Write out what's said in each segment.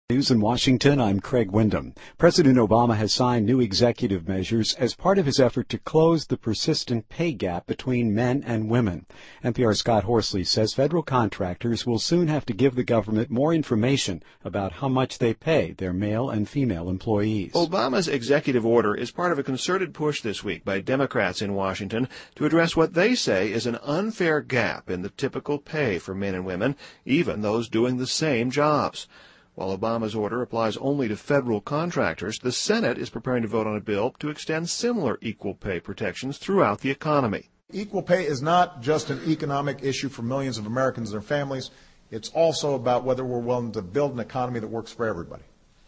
News in Washington, I'm Craig Windham. President Obama has signed new executive measures as part of his effort to close the persistent pay gap between men and women. NPR's Scott Horsley says federal contractors will soon have to give the government more information about how much they pay their male and female employees. Obama's executive order is part of a concerted push this week by Democrats in Washington to address what they say is an unfair gap in the typical pay for men and women, even those doing the same jobs. While Obama's order applies only to federal contractors, the Senate is preparing to vote on a bill to extend similar equal pay protections throughout the economy. Equal pay is not just an economic issue for millions of Americans and their families. It's also about whether we're willing to build an economy that works for everybody.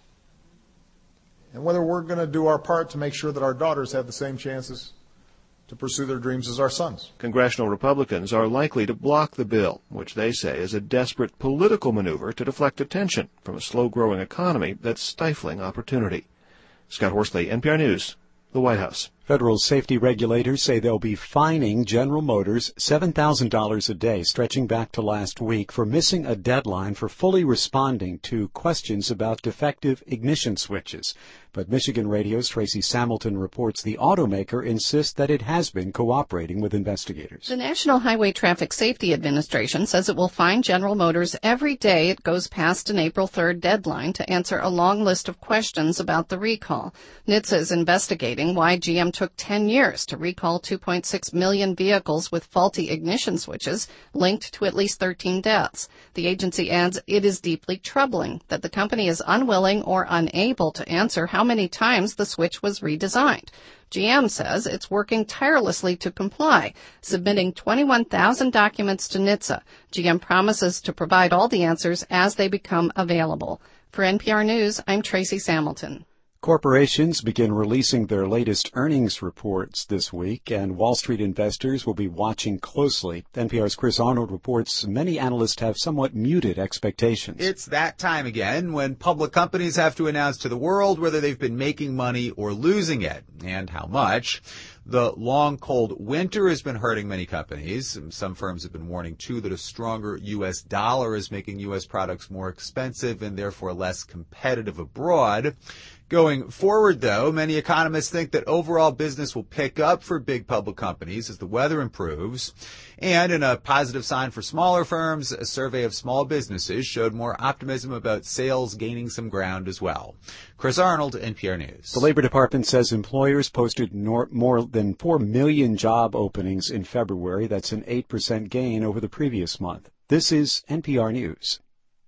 And whether we're going to do our part to make sure that our daughters have the same chances to pursue their dreams as our sons. Congressional Republicans are likely to block the bill, which they say is a desperate political maneuver to deflect attention from a slow-growing economy that's stifling opportunity. Scott Horsley, NPR News, the White House. Federal safety regulators say they'll be fining General Motors $7,000 a day, stretching back to last week, for missing a deadline for fully responding to questions about defective ignition switches. But Michigan Radio's Tracy Samilton reports the automaker insists that it has been cooperating with investigators. The National Highway Traffic Safety Administration says it will fine General Motors every day it goes past an April 3rd deadline to answer a long list of questions about the recall. NHTSA is investigating why GM took 10 years to recall 2.6 million vehicles with faulty ignition switches linked to at least 13 deaths. The agency adds it is deeply troubling that the company is unwilling or unable to answer how many times the switch was redesigned. GM says it's working tirelessly to comply, submitting 21,000 documents to NHTSA. GM promises to provide all the answers as they become available. For NPR News, I'm Tracy Samilton. Corporations begin releasing their latest earnings reports this week, and Wall Street investors will be watching closely. NPR's Chris Arnold reports many analysts have somewhat muted expectations. It's that time again when public companies have to announce to the world whether they've been making money or losing it, and how much. The long, cold winter has been hurting many companies. Some firms have been warning, too, that a stronger U.S. dollar is making U.S. products more expensive and therefore less competitive abroad. Going forward, though, many economists think that overall business will pick up for big public companies as the weather improves. And in a positive sign for smaller firms, a survey of small businesses showed more optimism about sales gaining some ground as well. Chris Arnold, NPR News. The Labor Department says employers posted more than 4 million job openings in February. That's an 8% gain over the previous month. This is NPR News.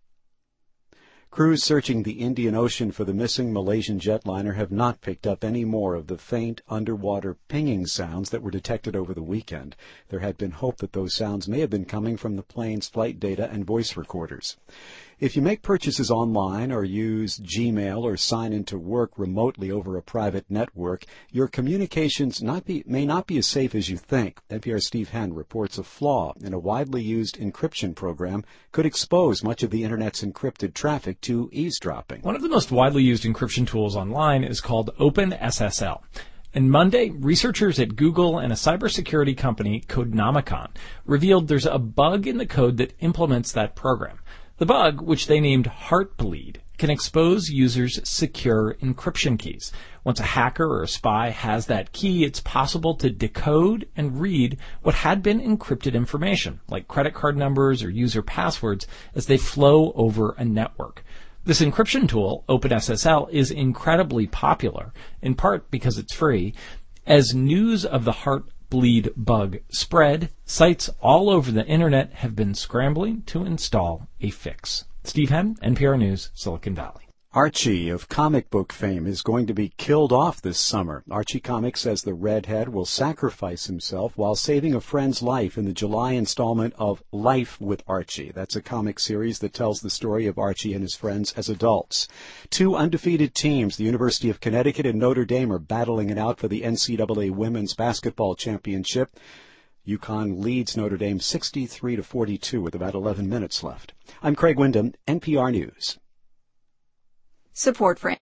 Crews searching the Indian Ocean for the missing Malaysian jetliner have not picked up any more of the faint underwater pinging sounds that were detected over the weekend. There had been hope that those sounds may have been coming from the plane's flight data and voice recorders. If you make purchases online or use Gmail or sign into work remotely over a private network, your communications may not be as safe as you think. NPR's Steve Henn reports a flaw in a widely used encryption program could expose much of the Internet's encrypted traffic to eavesdropping. One of the most widely used encryption tools online is called OpenSSL. And Monday, researchers at Google and a cybersecurity company, Codenomicon, revealed there's a bug in the code that implements that program. The bug, which they named Heartbleed, can expose users' secure encryption keys. Once a hacker or a spy has that key, it's possible to decode and read what had been encrypted information, like credit card numbers or user passwords, as they flow over a network. This encryption tool, OpenSSL, is incredibly popular, in part because it's free. As news of the Heartbleed bug spread, sites all over the internet have been scrambling to install a fix. Steve Henn, NPR News, Silicon Valley. Archie of comic book fame is going to be killed off this summer. Archie Comics says the redhead will sacrifice himself while saving a friend's life in the July installment of Life with Archie. That's a comic series that tells the story of Archie and his friends as adults. Two undefeated teams, the University of Connecticut and Notre Dame, are battling it out for the NCAA Women's Basketball Championship. UConn leads Notre Dame 63-42 with about 11 minutes left. I'm Craig Windham, NPR News. Support for